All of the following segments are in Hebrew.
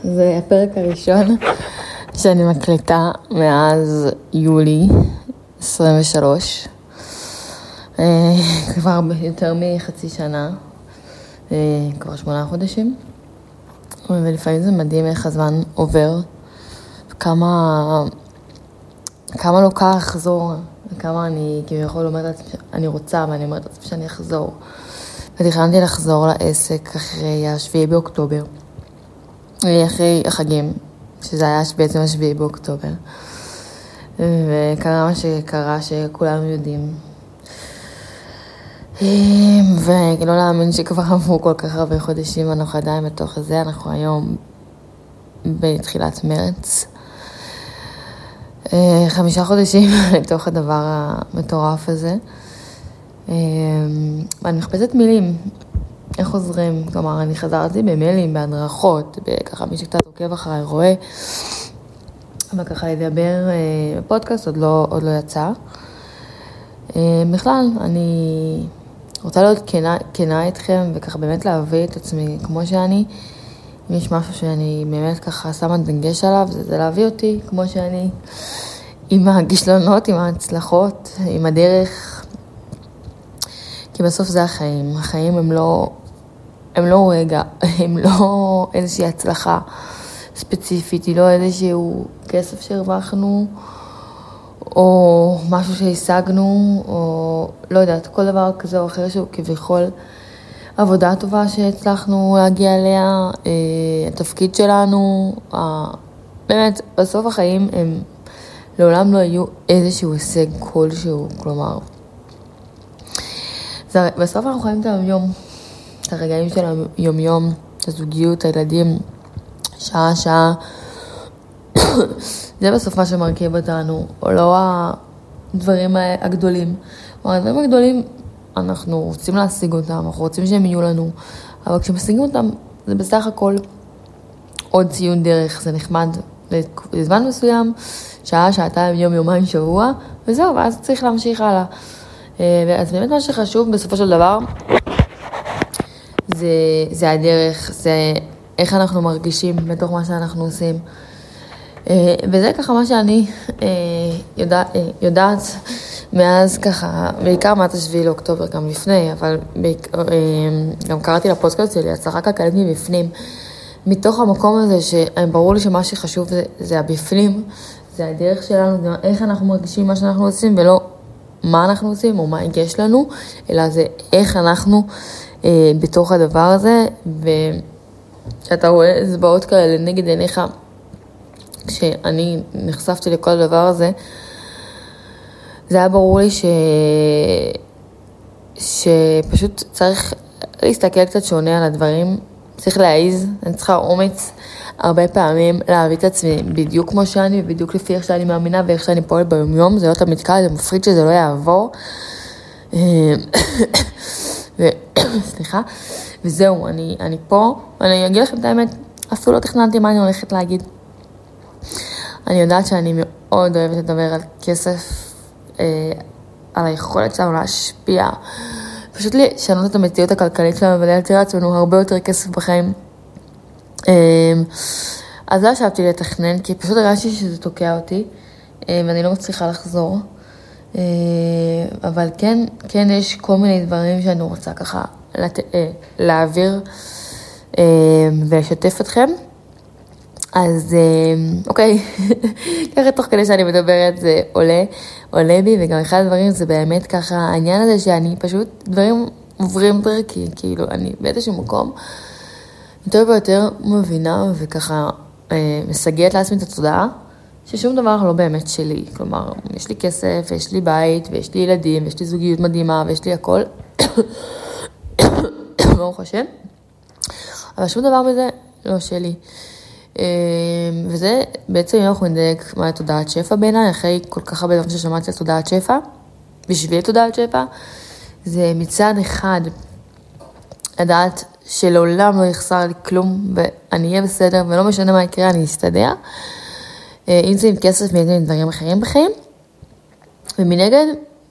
זה הפרק הראשון שאני מקליטה מאז יולי 23. כבר יותר מחצי שנה, כבר 8 חודשים. ולפעמים זה מדהים איך הזמן עובר, כמה לוקח לחזור, כמה אני כביכול אומרת אני רוצה, ואני אומרת לעצמי שאני אחזור. ותכננתי לחזור לעסק אחרי 7 באוקטובר, אחרי החגים, שזה היה בעצם 7 באוקטובר. וקרה מה שקרה, שכולם יודעים. ולא להאמין שכבר עברו כל כך הרבה חודשים, אנחנו עדיין בתוך זה, אנחנו היום בתחילת מרץ. 5 חודשים לתוך הדבר המטורף הזה. ואני מחפשת מילים, איך חוזרים? כלומר, אני חזרתי במילים, בהדרכות, ככה מי שקצת עוקב אחריי רואה, וככה לדבר בפודקאסט עוד לא יצא. בכלל, אני רוצה להיות כנה איתכם, וככה באמת להביא את עצמי כמו שאני. אם יש משהו שאני באמת ככה שמה דגש עליו, זה להביא אותי כמו שאני, עם הכישלונות, עם ההצלחות, עם הדרך. כי בסוף זה החיים. החיים הם לא רגע, הם לא איזושהי הצלחה ספציפית, היא לא איזשהו כסף שהרווחנו, או משהו שהשגנו, או לא יודעת, כל דבר כזה או אחר שהוא כביכול עבודה טובה שהצלחנו להגיע אליה, התפקיד שלנו, באמת, בסוף החיים הם לעולם לא היו איזשהו הישג כלשהו, כלומר, בסוף אנחנו חיים את היום-יום, את הרגעים של היום-יום, את הזוגיות, הילדים, שעה. זה בסוף מה שמרכיב אותנו, או לא הדברים הגדולים. הדברים הגדולים, אנחנו רוצים להשיג אותם, אנחנו רוצים שהם יהיו לנו, אבל כשמשיגים אותם, זה בסך הכל עוד ציון דרך, זה נחמד לזמן מסוים, שעה, שעתיים, יום, יומיים, שבוע, וזהו, ואז צריך להמשיך הלאה. אז באמת מה שחשוב בסופו של דבר, זה הדרך, זה איך אנחנו מרגישים בתוך מה שאנחנו עושים. וזה ככה מה שאני יודעת מאז ככה, בעיקר מאז 7 לאוקטובר, גם לפני, אבל גם קראתי לפודקאסט שלי, הצלחה כלכלית מבפנים, מתוך המקום הזה שברור לי שמה שחשוב זה הבפנים, זה הדרך שלנו, זה איך אנחנו מרגישים מה שאנחנו עושים, ולא מה אנחנו עושים או מה יש לנו, אלא זה איך אנחנו בתוך הדבר הזה, ושאתה רואה זבעות כאלה נגד עיניך, כשאני נחשפתי לכל הדבר הזה, זה היה ברור לי שפשוט צריך להסתכל קצת שונה על הדברים, צריך להעיז, אני צריכה אומץ הרבה פעמים להביא את עצמי בדיוק כמו שאני, ובדיוק לפי איך שאני מאמינה ואיך שאני פועלת ביום-יום, זה לא תמיד קל, זה מפריד שזה לא יעבור. סליחה, וזהו, אני פה, אני אגיד לכם את האמת, אפילו לא תכננתי מה אני הולכת להגיד. אני יודעת שאני מאוד אוהבת לדבר על כסף, על היכולת שלנו להשפיע, פשוט לשנות את המציאות הכלכלית שלנו ולייצר לעצמנו הרבה יותר כסף בחיים. אז לא ישבתי לתכנן, כי פשוט הרגשתי שזה תוקע אותי, ואני לא מצליחה לחזור. אבל כן יש כל מיני דברים שאני רוצה ככה להעביר ולשתף אתכם. אז אוקיי, ככה תוך כדי שאני מדברת זה עולה בי, וגם אחד הדברים זה באמת ככה, העניין הזה שאני פשוט, דברים עוברים דרכי, כאילו אני באיזשהו מקום יותר ויותר מבינה וככה מסגרת לעצמי את התודעה, ששום דבר לא באמת שלי, כלומר, יש לי כסף, יש לי בית, ויש לי ילדים, ויש לי זוגיות מדהימה, ויש לי הכל, ברוך השם, אבל שום דבר מזה לא שלי. וזה בעצם אם אנחנו נדייק מה תודעת שפע בעיניי, אחרי כל כך הרבה דבר ששמעתי על תודעת שפע, בשביל תודעת שפע, זה מצד אחד לדעת שלעולם לא יחסר לי כלום, ואני אהיה בסדר, ולא משנה מה יקרה, אני אסתדר, אם זה עם כסף, ואם זה עם דברים אחרים בחיים, ומנגד,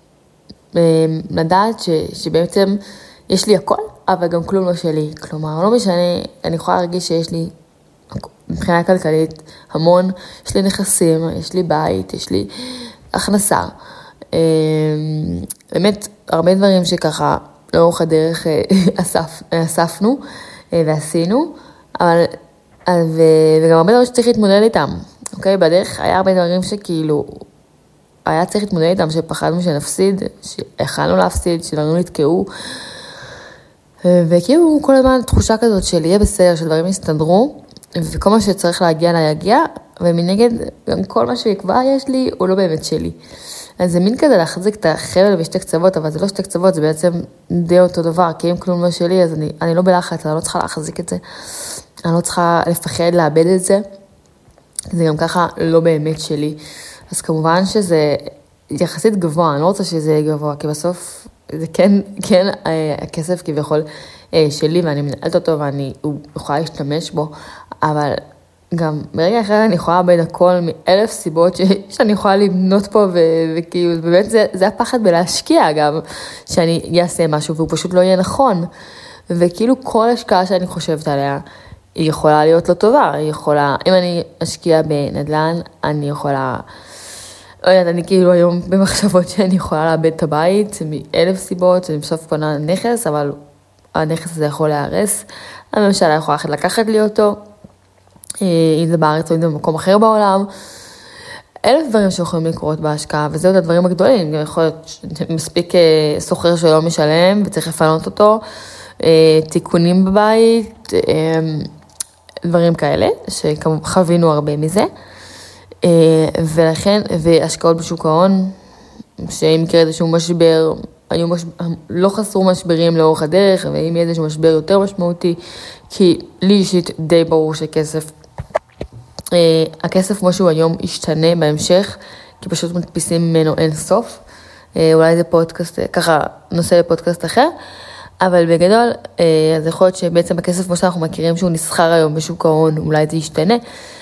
לדעת שבעצם יש לי הכל, אבל גם כלום לא שלי, כלומר, לא משנה, אני יכולה להרגיש שיש לי מבחינה כלכלית המון, יש לי נכסים, יש לי בית, יש לי הכנסה. באמת, הרבה דברים שככה לאורך הדרך אספנו ועשינו, וגם הרבה דברים שצריך להתמודד איתם. אוקיי? בדרך היה הרבה דברים שכאילו, היה צריך להתמודד איתם, שפחדנו שנפסיד, שהחלנו להפסיד, שדברים נתקעו, וכאילו כל הזמן תחושה כזאת של יהיה בסדר, שדברים יסתדרו, וכל מה שצריך להגיע יגיע, ומנגד גם כל מה שיקבע יש לי, הוא לא באמת שלי. אז זה מין כזה להחזיק את החבל בשתי קצוות, אבל זה לא שתי קצוות, זה בעצם די אותו דבר, כי אם כלום לא שלי, אז אני לא בלחץ, אני לא צריכה להחזיק את זה, אני לא צריכה לפחד לאבד את זה, זה גם ככה לא באמת שלי. אז כמובן שזה יחסית גבוה, אני לא רוצה שזה יהיה גבוה, כי בסוף זה כן הכסף כביכול שלי, ואני מנהלת אותו, ואני יכולה להשתמש בו, אבל גם ברגע אחר אני יכולה בין הכל מ1,000 סיבות שאני יכולה לבנות פה, וכאילו באמת זה הפחד בלהשקיע גם, שאני אעשה משהו והוא פשוט לא יהיה נכון, וכאילו כל השקעה שאני חושבת עליה, היא יכולה להיות לא טובה, היא יכולה, אם אני אשקיע בנדל"ן, אני יכולה, לא יודעת, אני כאילו היום במחשבות שאני יכולה לאבד את הבית, מ1,000 סיבות, אני בסוף קונה נכס, אבל הנכס הזה יכול להיהרס, הממשלה יכולה לקחת לי אותו, אם זה בארץ או אם זה במקום אחר בעולם, 1,000 דברים שיכולים לקרות בהשקעה, וזה עוד הדברים הגדולים, יכול להיות מספיק סוחר שלא משלם, וצריך לפנות אותו, תיקונים בבית, דברים כאלה, שחווינו הרבה מזה, ולכן, והשקעות בשוק ההון, שאם יקרה איזשהו משבר, לא חסרו משברים לאורך הדרך, ואם יהיה איזשהו משבר יותר משמעותי, כי לי אישית די ברור שכסף, הכסף כמו שהוא היום ישתנה בהמשך, כי פשוט מדפיסים ממנו אין סוף, אולי זה פודקאסט, ככה נושא לפודקאסט אחר, אבל בגדול, אז יכול להיות שבעצם הכסף כמו שאנחנו מכירים שהוא נסחר היום בשוק ההון, אולי זה ישתנה,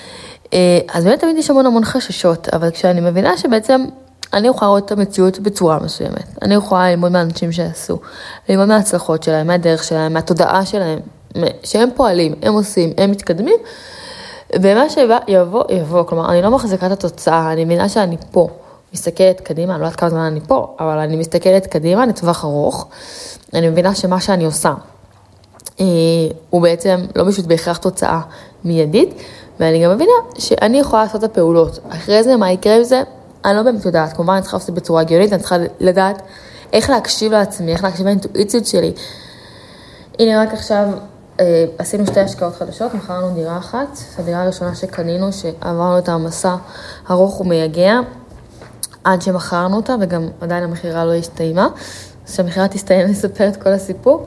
אז באמת תמיד יש המון חששות, אבל כשאני מבינה שבעצם אני יכולה לראות את המציאות בצורה מסוימת, אני יכולה ללמוד מהאנשים שעשו, ללמוד מההצלחות שלהם, מהדרך שלהם, מהתודעה שלהם, שהם פועלים, הם עושים, הם מתקדמים, ומה שיבוא, כלומר, אני לא מחזיקה את התוצאה, אני מבינה שאני פה, מסתכלת קדימה, אני לא יודעת כמה זמן אני פה, אבל אני מסתכלת קדימה, לטווח ארוך, אני מבינה שמה שאני עושה, הוא בעצם לא פשוט בהכרח תוצאה מיידית, ואני גם מבינה שאני יכולה לעשות את הפעולות. אחרי זה, מה יקרה עם זה? אני לא באמת יודעת, כמובן אני צריכה לעשות בצורה הגיונית, אני צריכה לדעת איך להקשיב לעצמי, איך להקשיב לאינטואיציות שלי. הנה רק עכשיו עשינו 2 השקעות חדשות, מכרנו דירה אחת, הדירה הראשונה שקנינו, שעברנו את המסע ארוך ומייגע, עד שמכרנו אותה, וגם עדיין המחירה לא הסתיימה. אז כשהמחירה תסתיים, אני אספר את כל הסיפור.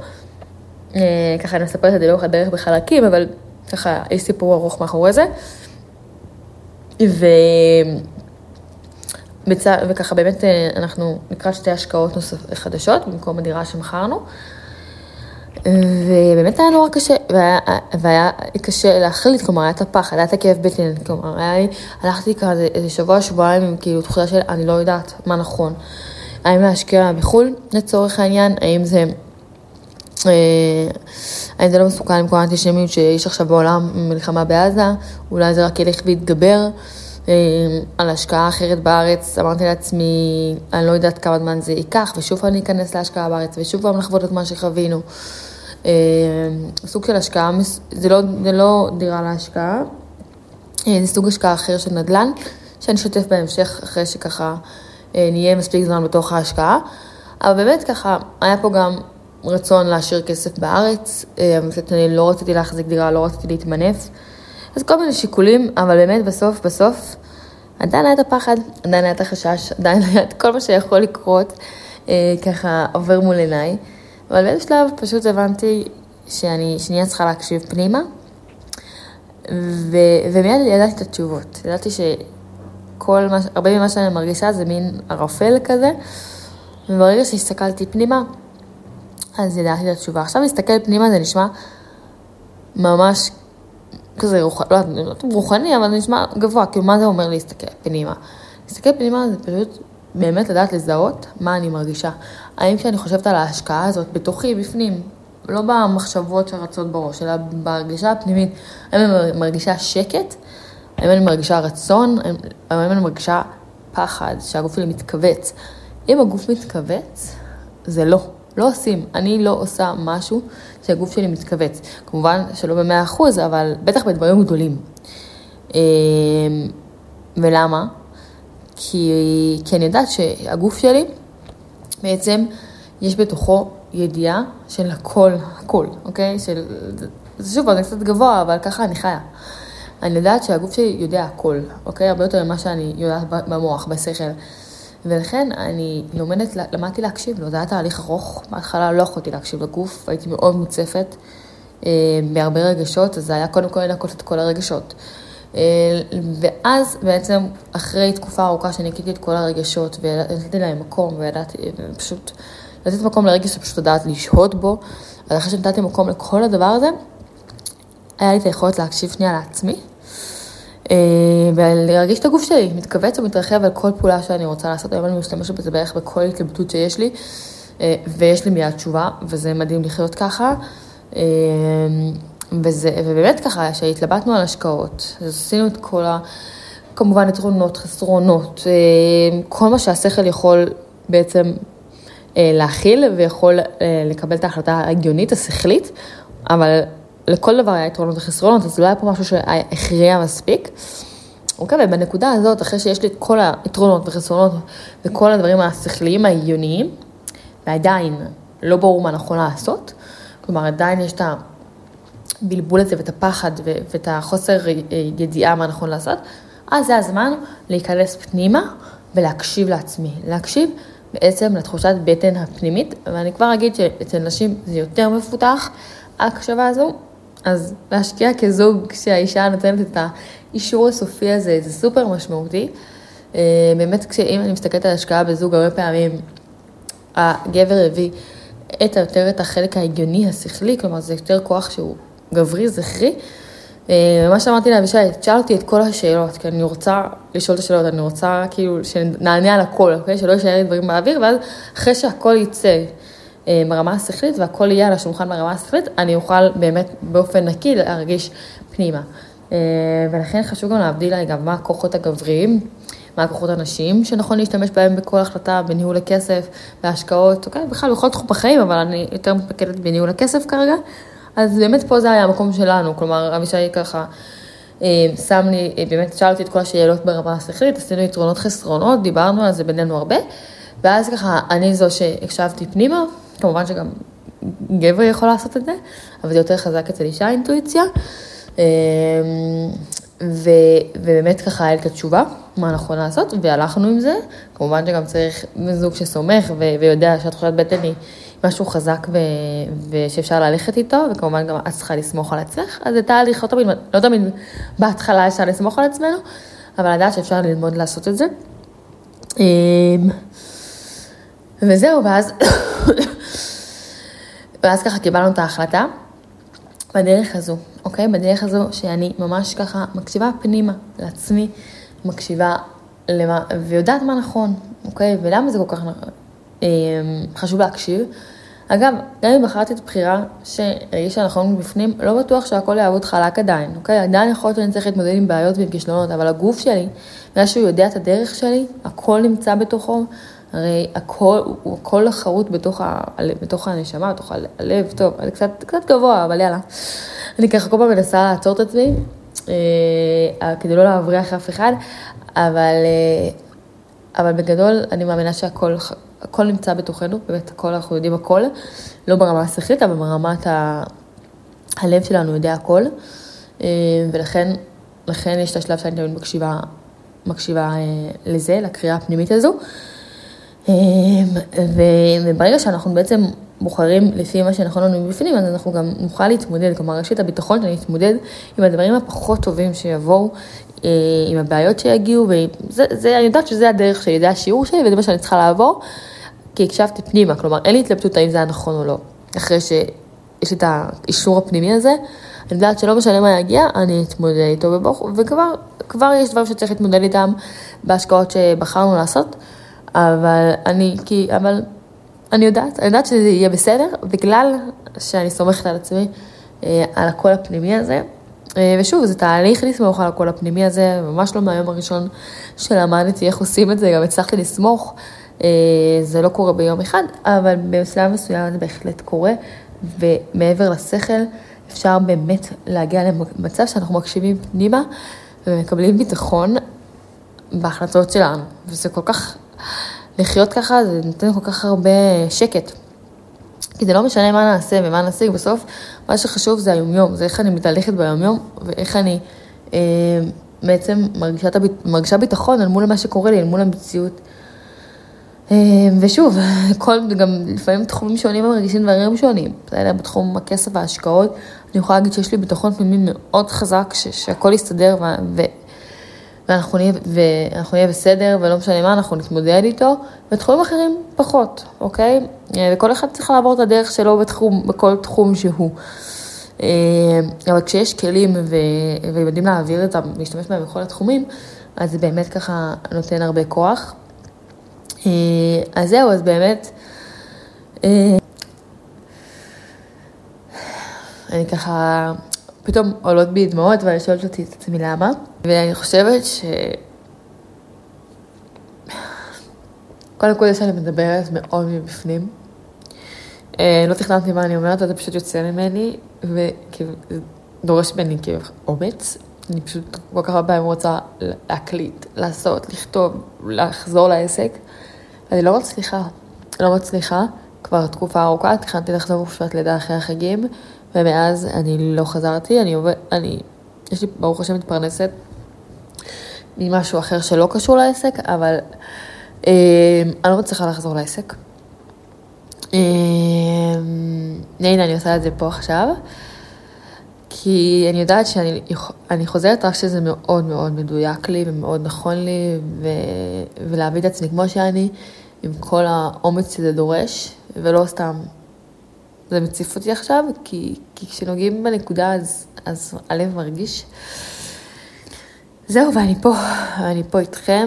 ככה אני אספר את הדילוך הדרך בחלקים, אבל ככה יש סיפור ארוך מאחורי זה. וככה באמת אנחנו נקרא 2 השקעות חדשות, במקום הדירה שמכרנו. ובאמת היה נורא קשה, והיה קשה להחליט, כלומר היה את הפחד, היה את הכאב בטן, כלומר הלכתי כזה שבועיים עם כאילו תחושה של אני לא יודעת מה נכון. האם להשקיע בחול לצורך העניין, האם זה לא מסוכן עם כל האנטישמיות שיש עכשיו בעולם מלחמה בעזה, אולי זה רק ילך ויתגבר, על השקעה אחרת בארץ, אמרתי לעצמי, אני לא יודעת כמה זמן זה ייקח, ושוב אני אכנס להשקעה בארץ, ושוב פעם לחוות את מה שחווינו. סוג של השקעה, זה לא דירה להשקעה, זה סוג השקעה אחר של נדל"ן, שאני שותף בהמשך אחרי שככה נהיה מספיק זמן בתוך ההשקעה, אבל באמת ככה, היה פה גם רצון להשאיר כסף בארץ, אני לא רציתי להחזיק דירה, לא רציתי להתמנף, אז כל מיני שיקולים, אבל באמת בסוף, עדיין היה את הפחד, עדיין היה את החשש, עדיין היה את כל מה שיכול לקרות, ככה עובר מול עיניי, אבל באיזה שלב פשוט הבנתי שאני שנייה צריכה להקשיב פנימה, ומיד ידעתי את התשובות, ידעתי הרבה ממה שאני מרגישה זה מין ערפל כזה, וברגע שהסתכלתי פנימה, אז ידעתי את התשובה. עכשיו להסתכל פנימה זה נשמע ממש כזה רוחני, אבל זה נשמע גבוה, כאילו מה זה אומר להסתכל פנימה? להסתכל פנימה זה פשוט באמת לדעת לזהות מה אני מרגישה. האם כשאני חושבת על ההשקעה הזאת בתוכי, בפנים, לא במחשבות שרצות בראש, אלא בהרגישה הפנימית. האם אני מרגישה שקט, האם אני מרגישה רצון, האם אני מרגישה פחד, שהגוף שלי מתכווץ. אם הגוף מתכווץ, זה לא עושים. אני לא עושה משהו שהגוף שלי מתכווץ. כמובן שלא ב100%, אבל בטח בדברים גדולים. ולמה? כי אני יודעת שהגוף שלי, בעצם יש בתוכו ידיעה של הכל, אוקיי? זה שוב, זה קצת גבוה, אבל ככה אני חיה. אני יודעת שהגוף שלי יודע הכל, אוקיי? הרבה יותר ממה שאני יודעת במוח, בשכל. ולכן אני למדתי להקשיב לו, זה היה תהליך ארוך, בהתחלה לא יכולתי להקשיב לגוף, הייתי מאוד מוצפת בהרבה רגשות, אז זה היה קודם כל לנקות את כל הרגשות. ואז בעצם אחרי תקופה ארוכה שניקיתי את כל הרגשות, ונתתי להם מקום, וידעתי פשוט, לתת מקום לרגש שפשוט לדעת לשהות בו, אז אחרי שנתתי מקום לכל הדבר הזה, היה לי את היכולת להקשיב שנייה לעצמי, ולהרגיש את הגוף שלי, מתכווץ ומתרחב על כל פעולה שאני רוצה לעשות, היום אני משתמשת בזה בערך בכל התלבטות שיש לי, ויש לי מיד תשובה, וזה מדהים לחיות ככה, ובאמת ככה, שהתלבטנו על השקעות, אז עשינו את כל כמובן יתרונות, חסרונות, כל מה שהשכל יכול בעצם להכיל, ויכול לקבל את ההחלטה ההגיונית, השכלית, אבל לכל דבר היה יתרונות וחסרונות, אז לא היה פה משהו שהכריע מספיק. אוקיי, ובנקודה הזאת, אחרי שיש לי את כל היתרונות וחסרונות, וכל הדברים השכליים ההגיוניים, ועדיין לא ברור מה נכון לעשות, כלומר, עדיין יש את הבלבול הזה ואת הפחד ואת החוסר ידיעה מה נכון לעשות, אז זה הזמן להיכנס פנימה ולהקשיב לעצמי. להקשיב בעצם לתחושת בטן הפנימית, ואני כבר אגיד שאצל נשים זה יותר מפותח, ההקשבה הזו, אז להשקיע כזוג כשהאישה נותנת את האישור הסופי הזה, זה סופר משמעותי. באמת כשאם אני מסתכלת על השקעה בזוג, הרבה פעמים הגבר הביא את החלק ההגיוני, השכלי, כלומר זה יותר כוח שהוא גברי, זכרי. מה שאמרתי לאבישי, תשאל אותי את כל השאלות, כי אני רוצה לשאול את השאלות, אני רוצה כאילו שנענה על הכל, אוקיי? שלא יישאר לי דברים באוויר, ואז אחרי שהכל יצא ברמה השכלית, והכל יהיה על השולחן ברמה השכלית, אני אוכל באמת באופן נקי להרגיש פנימה. ולכן חשוב גם להבדיל גם מה הכוחות הגבריים, מה הכוחות הנשים שנכון להשתמש בהם בכל החלטה, בניהול הכסף, בהשקעות, אוקיי? בכלל בכל תחום בחיים, אבל אני יותר מתמקדת בניהול הכסף כרגע. אז באמת פה זה היה המקום שלנו, כלומר, אבישי ככה שם לי, באמת שאלתי את כל השאלות ברמה השכלית, עשינו יתרונות חסרונות, דיברנו על זה בינינו הרבה, ואז ככה אני זו שהקשבתי פנימה, כמובן שגם גבר יכול לעשות את זה, אבל זה יותר חזק אצל אישה אינטואיציה, ובאמת ככה היה לי את התשובה, מה נכון לעשות, והלכנו עם זה, כמובן שגם צריך זוג שסומך ויודע שהתחושת בטן היא משהו חזק ושאפשר ללכת איתו, וכמובן גם את צריכה לסמוך על עצמך, אז זה תהליך, לא תמיד בהתחלה אפשר לסמוך על עצמנו, אבל לדעת שאפשר ללמוד לעשות את זה. וזהו, ואז ככה קיבלנו את ההחלטה, בדרך הזו, אוקיי? בדרך הזו שאני ממש ככה מקשיבה פנימה לעצמי, מקשיבה למה, ויודעת מה נכון, אוקיי? ולמה זה כל כך חשוב להקשיב. אגב, גם אם בחרתי את הבחירה שהרגישה נכון מבפנים, לא בטוח שהכל יעבוד חלק עדיין, אוקיי? עדיין יכול להיות שאני צריך להתמודד עם בעיות ועם כישלונות, אבל הגוף שלי, בגלל שהוא יודע את הדרך שלי, הכל נמצא בתוכו, הרי הכל חרוט בתוך הנשמה, בתוך הלב, טוב, זה קצת גבוה, אבל יאללה. אני ככה כל פעם מנסה לעצור את עצמי, כדי לא להבריח אף אחד, אבל בגדול אני מאמינה שהכל נמצא בתוכנו, באמת הכל, אנחנו יודעים הכל, לא ברמה השכלית, אבל ברמת הלב שלנו יודע הכל, ולכן יש את השלב שאני תמיד מקשיבה לזה, לקריאה הפנימית הזו, וברגע שאנחנו בעצם בוחרים לפי מה שנכון לנו מבפנים, אז אנחנו גם נוכל להתמודד, כלומר יש את הביטחון שאני אתמודד עם הדברים הפחות טובים שיבואו, עם הבעיות שיגיעו, אני יודעת שזה הדרך שלי, זה השיעור שלי, וזה מה שאני צריכה לעבור, כי הקשבתי פנימה, כלומר אין לי התלבטות האם זה היה נכון או לא, אחרי שיש לי את האישור הפנימי הזה, אני יודעת שלא משנה מה יגיע, אני אתמודד איתו, וכבר יש דברים שצריך להתמודד איתם בהשקעות שבחרנו לעשות, אבל אני יודעת שזה יהיה בסדר, בגלל שאני סומכת על עצמי, על הקול הפנימי הזה. ושוב, זה תהליך לסמוך על הקול הפנימי הזה, ממש לא מהיום הראשון שלמדתי איך עושים את זה, גם הצלחתי לסמוך. זה לא קורה ביום אחד, אבל בשלב מסוים זה בהחלט קורה, ומעבר לשכל אפשר באמת להגיע למצב שאנחנו מקשיבים פנימה, ומקבלים ביטחון בהחלטות שלנו. וזה כל כך, לחיות ככה, זה נותן כל כך הרבה שקט. כי זה לא משנה מה נעשה ומה נשיג, בסוף מה שחשוב זה היומיום, זה איך אני מתהלכת ביומיום, ואיך אני בעצם מרגישה ביטחון על מול מה שקורה לי, על מול המציאות. ושוב, גם לפעמים תחומים שונים ומרגישים דברים שונים. בסדר, בתחום הכסף וההשקעות, אני יכולה להגיד שיש לי ביטחון פנימי מאוד חזק, שהכל יסתדר ואנחנו נהיה בסדר, ולא משנה מה, אנחנו נתמודד איתו, בתחומים אחרים פחות, אוקיי? וכל אחד צריך לעבור את הדרך שלו בכל תחום שהוא. אבל כשיש כלים ויודעים להעביר את להשתמש בהם בכל התחומים, אז זה באמת ככה נותן הרבה כוח. אז זהו, אז באמת, אני ככה, פתאום עולות בי דמעות, ואני שואלת אותי את עצמי למה, ואני חושבת קודם כל שאני מדברת מאוד מבפנים, לא תכננתי מה אני אומרת, זה פשוט יוצא ממני, ודורש ממני אומץ, אני פשוט כל כך הרבה פעמים רוצה להקליט, לעשות, לכתוב, לחזור לעסק, אני לא מצליחה, כבר תקופה ארוכה, תכננתי לחזור חופשת לידה אחרי החגים, ומאז אני לא חזרתי, יש לי ברוך השם מתפרנסת ממשהו אחר שלא קשור לעסק, אבל אני לא מצליחה לחזור לעסק. הנה, אני עושה את זה פה עכשיו, כי אני יודעת שאני חוזרת רק שזה מאוד מאוד מדויק לי ומאוד נכון לי, ולהביא את עצמי כמו שאני, עם כל האומץ שזה דורש, ולא סתם. זה מציף אותי עכשיו, כי כשנוגעים בנקודה אז הלב מרגיש. זהו, ואני פה איתכם,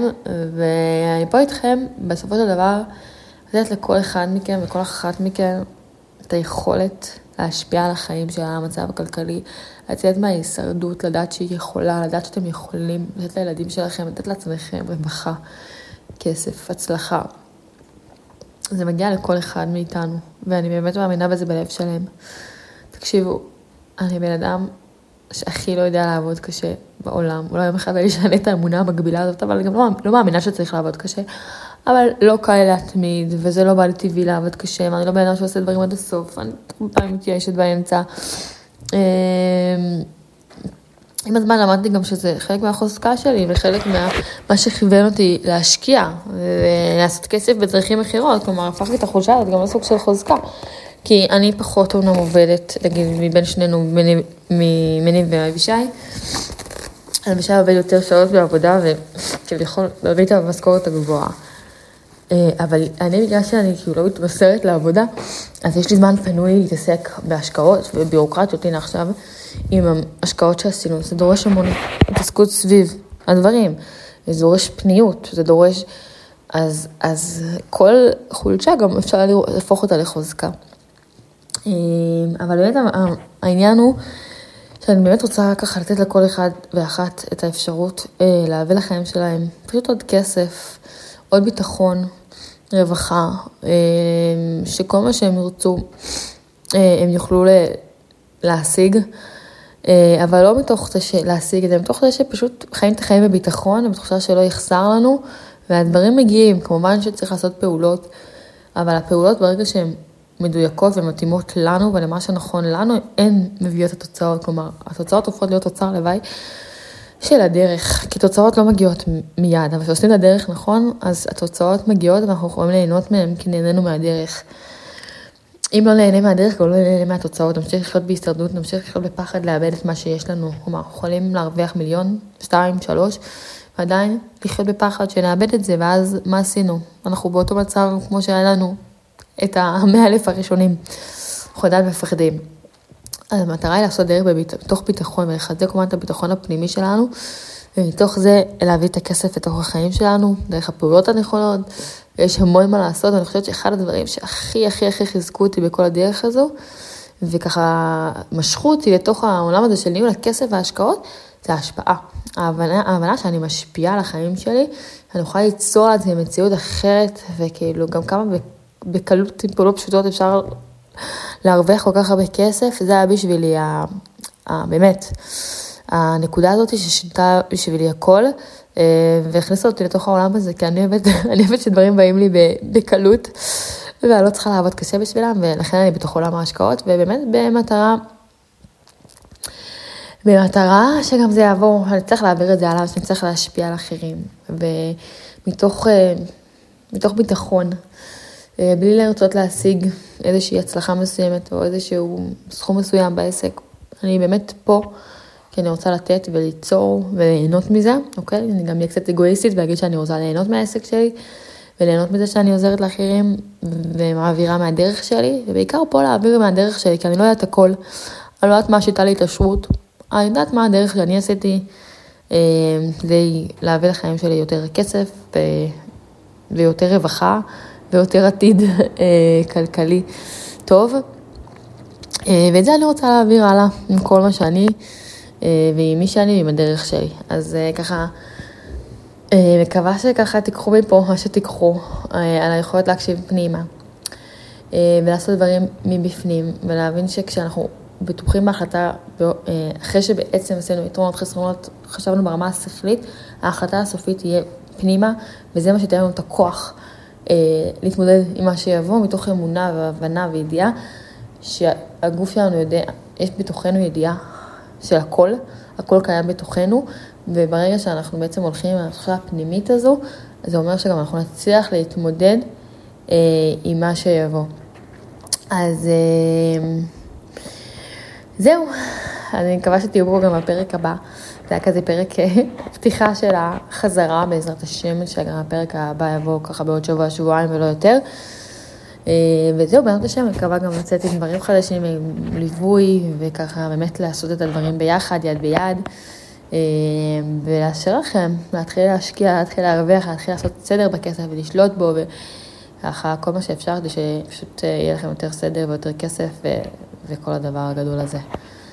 בסופו של דבר, לתת לכל אחד מכם וכל אחת מכם את היכולת להשפיע על החיים של המצב הכלכלי, לצאת מההישרדות, לדעת שהיא יכולה, לדעת שאתם יכולים, לתת לילדים שלכם, לתת לעצמכם רווחה, כסף, הצלחה. זה מגיע לכל אחד מאיתנו, ואני באמת מאמינה בזה בלב שלם. תקשיבו, אני בן אדם שהכי לא יודע לעבוד קשה בעולם. אולי יום אחד אני אשנה את האמונה המקבילה הזאת, אבל אני גם לא מאמינה שצריך לעבוד קשה. אבל לא קל להתמיד, וזה לא בא לטבעי לעבוד קשה, ואני לא בן אדם שעושה דברים עד הסוף. אני פעם מתייאשת באמצע. עם הזמן למדתי גם שזה חלק מהחוזקה שלי, וחלק מה שכיוון אותי להשקיע, ולעשות כסף בדרכים אחרות, כלומר, הפכתי את החולשה הזאת גם לסוג של חוזקה. כי אני פחות אומנם עובדת, נגיד, מבין שנינו, מניב ואבישי, אבישי עובד יותר שעות בעבודה, וכביכול להביא את המשכורת הגבוהה. אבל אני, בגלל שאני כאילו לא מתמסרת לעבודה, אז יש לי זמן פנוי להתעסק בהשקעות וביורוקרטיות, הנה עכשיו, עם ההשקעות שעשינו. זה דורש המון התעסקות סביב הדברים, זה דורש פניות, זה דורש, אז כל חולשה גם אפשר להפוך אותה לחוזקה. אבל באמת העניין הוא שאני באמת רוצה ככה לתת לכל אחד ואחת את האפשרות להביא לחיים שלהם פשוט עוד כסף, עוד ביטחון, רווחה, שכל מה שהם ירצו הם יוכלו להשיג, אבל לא מתוך זה להשיג את זה, מתוך זה שפשוט חיים את החיים בביטחון, בתחושה שלא יחסר לנו, והדברים מגיעים, כמובן שצריך לעשות פעולות, אבל הפעולות ברגע שהן מדויקות ומתאימות לנו ולמה שנכון לנו, הן מביאות את התוצאות, כלומר, התוצאות הופכות להיות תוצר לוואי של הדרך, כי תוצאות לא מגיעות מיד, אבל כשעושים את הדרך נכון, אז התוצאות מגיעות ואנחנו יכולים ליהנות מהן, כי נהנינו מהדרך. אם לא נהנה מהדרך, גם לא נהנה מהתוצאות, נמשיך לחיות בהסתרדות, נמשיך לחיות בפחד לאבד את מה שיש לנו, כלומר, יכולים להרוויח 1,000,000, 2, 3, ועדיין לחיות בפחד שנאבד את זה, ואז מה עשינו? אנחנו באותו מצב כמו שהיה לנו את 100,000 הראשונים, אנחנו עדיין מפחדים. אז המטרה היא לעשות דרך בתוך ביטחון, ולחזק כמובן את הביטחון הפנימי שלנו, ומתוך זה להביא את הכסף לתוך החיים שלנו, דרך הפעולות הנכונות, יש המון מה לעשות, ואני חושבת שאחד הדברים שהכי הכי הכי חיזקו אותי בכל הדרך הזו, וככה משכו אותי לתוך העולם הזה של ניהול הכסף וההשקעות, זה ההשפעה. ההבנה שאני משפיעה על החיים שלי, אני יכולה ליצור לעצמי מציאות אחרת, וכאילו גם כמה בקלות פעולות פשוטות אפשר להרוויח כל כך הרבה כסף, זה היה בשבילי באמת, הנקודה הזאת ששינתה בשבילי הכל, והכניסה אותי לתוך העולם הזה, כי אני אוהבת שדברים באים לי בקלות, ואני לא צריכה לעבוד קשה בשבילם, ולכן אני בתוך עולם ההשקעות, ובאמת במטרה שגם זה יעבור, אני צריך להעביר את זה עליו, שאני צריך להשפיע על אחרים, ומתוך ביטחון, בלי לרצות להשיג איזושהי הצלחה מסוימת, או איזשהו סכום מסוים בעסק. אני באמת פה, כי אני רוצה לתת וליצור וליהנות מזה, אוקיי? אני גם אהיה קצת אגואיסטית, ואגיד שאני רוצה ליהנות מהעסק שלי, וליהנות מזה שאני עוזרת לאחרים, ומעבירה מהדרך שלי, ובעיקר פה להעביר מהדרך שלי, כי אני לא יודעת הכל, אני לא יודעת מה שיטה להתעשרות, אני יודעת מה הדרך שאני עשיתי, כדי להביא לחיים שלי יותר כסף, ויותר רווחה, ויותר עתיד כלכלי טוב. ואת זה אני רוצה להעביר הלאה, עם כל מה שאני, ועם מי שאני, ועם הדרך שלי. אז ככה, מקווה שככה תיקחו מפה מה שתיקחו, על היכולת להקשיב פנימה, ולעשות דברים מבפנים, ולהבין שכשאנחנו בטוחים בהחלטה, אחרי שבעצם עשינו יתרונות חסרונות, חשבנו ברמה השכלית, ההחלטה הסופית תהיה פנימה, וזה מה שתהיה לנו את הכוח להתמודד עם מה שיבוא, מתוך אמונה והבנה וידיעה, שהגוף שלנו יודע, יש בתוכנו ידיעה של הכל, הכל קיים בתוכנו, וברגע שאנחנו בעצם הולכים עם התחושה הפנימית הזו, זה אומר שגם אנחנו נצליח להתמודד עם מה שיבוא. אז זהו, אני מקווה שתהיו פה גם בפרק הבא. זה היה כזה פרק פתיחה של החזרה בעזרת השם, שגם הפרק הבא יבוא ככה בעוד שבוע, שבועיים ולא יותר. וזהו, בעזרת השם, מקווה גם לצאת עם דברים חדשים, עם ליווי, וככה באמת לעשות את הדברים ביחד, יד ביד, ולאשר לכם, להתחיל להשקיע, להתחיל להרוויח, להתחיל לעשות סדר בכסף ולשלוט בו, וככה כל מה שאפשר, כדי שפשוט יהיה לכם יותר סדר ויותר כסף, וכל הדבר הגדול הזה.